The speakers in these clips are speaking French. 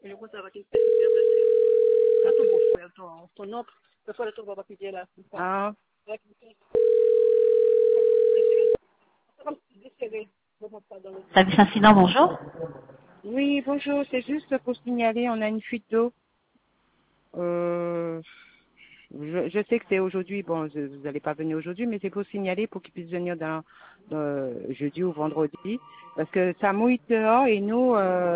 Eu gostava que ele tá tudo bom, eu tô não, eu falei que eu vou pedir lá. Ah, Service incident, bonjour. oui, bonjour, c'est juste pour signaler, on a une fuite d'eau. Je sais que c'est aujourd'hui, bon, vous n'allez pas venir aujourd'hui, mais c'est pour signaler pour qu'ils puissent venir dans jeudi ou vendredi, parce que ça mouille dehors et nous,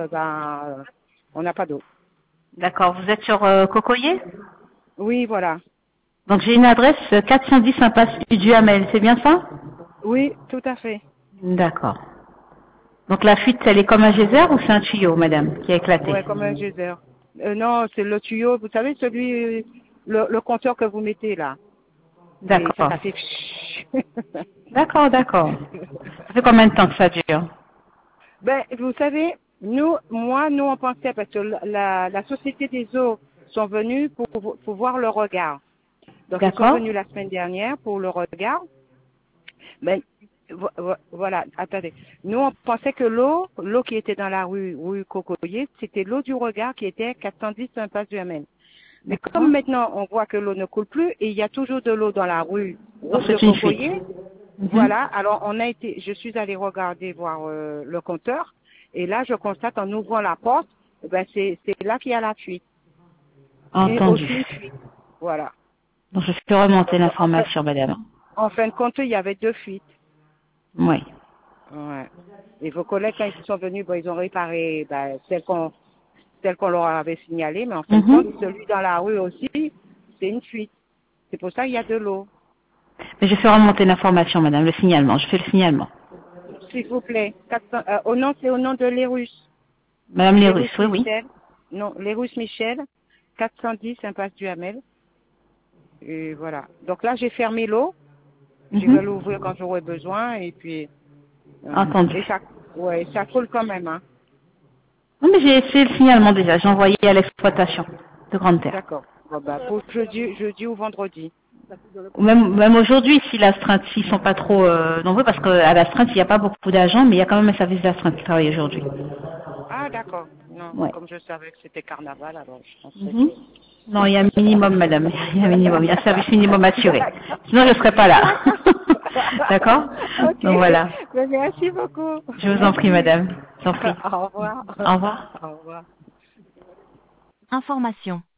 on n'a pas d'eau. D'accord, vous êtes sur Cocoyer. Oui, voilà. Donc j'ai une adresse 410 impasse du Hamel, c'est bien ça? Oui, tout à fait. D'accord. Donc la fuite, elle est comme un geyser ou c'est un tuyau, madame, qui a éclaté? Ouais, comme un geyser. Non, c'est le tuyau, vous savez, celui, le compteur que vous mettez là. Et D'accord. ça fait... D'accord, d'accord. Ça fait combien de temps que ça dure? Ben, vous savez, nous, on pensait, parce que la société des eaux sont venus pour voir le regard. Donc, ils sont D'accord. venus la semaine dernière pour le regard. Ben, voilà, attendez. Nous, on pensait que l'eau qui était dans la rue Cocoyer, c'était l'eau du regard qui était 410 impasse du Hamel. Mais D'accord. comme maintenant, on voit que l'eau ne coule plus et il y a toujours de l'eau dans la rue, Donc route de c'est une fuite. Cocoyer, Mhm. voilà. Alors, je suis allée regarder, voir le compteur. Et là, je constate en ouvrant la porte, ben c'est là qu'il y a la fuite. Et Entendu. aussi une fuite. Voilà. Donc je fais remonter Donc, l'information, madame. en fin de compte, il y avait 2 fuites. Oui. Ouais. Et vos collègues, quand ils sont venus, bon, ils ont réparé celle qu'on leur avait signalée, mais en fin de compte, Mhm. celui dans la rue aussi, c'est une fuite. C'est pour ça qu'il y a de l'eau. Mais je fais remonter l'information, madame, le signalement. Je fais le signalement. S'il vous plaît. C'est au nom de Lérus. Madame Lérus, Lérus oui, oui. Michel. Non, Lérus Michel. 410 impasse du Hamel. Et voilà. Donc là, j'ai fermé l'eau. Je vais Mhm. l'ouvrir quand j'aurai besoin. Et puis, Entendu. et ça coule quand même, hein. Non, mais j'ai fait le signalement déjà. J'ai envoyé à l'exploitation de Grande Terre. D'accord. Bon, bah, pour jeudi ou vendredi. Ou même aujourd'hui, si l'astreinte, s'ils sont pas trop nombreux, parce qu'à l'astreinte, il n'y a pas beaucoup d'agents, mais il y a quand même un service d'astreinte qui travaille aujourd'hui. Ah, d'accord. Non, Ouais. comme je savais que c'était carnaval, alors je pensais Mhm. que... Non, il y a un minimum, madame. Il y a un minimum. Il y a un service minimum assuré. D'accord. Sinon, je ne serais pas là. D'accord. D'accord? Ok. Donc voilà. Mais merci beaucoup. Je vous en prie, Merci. madame. Je vous en prie. Au revoir. Au revoir. Au revoir. Information.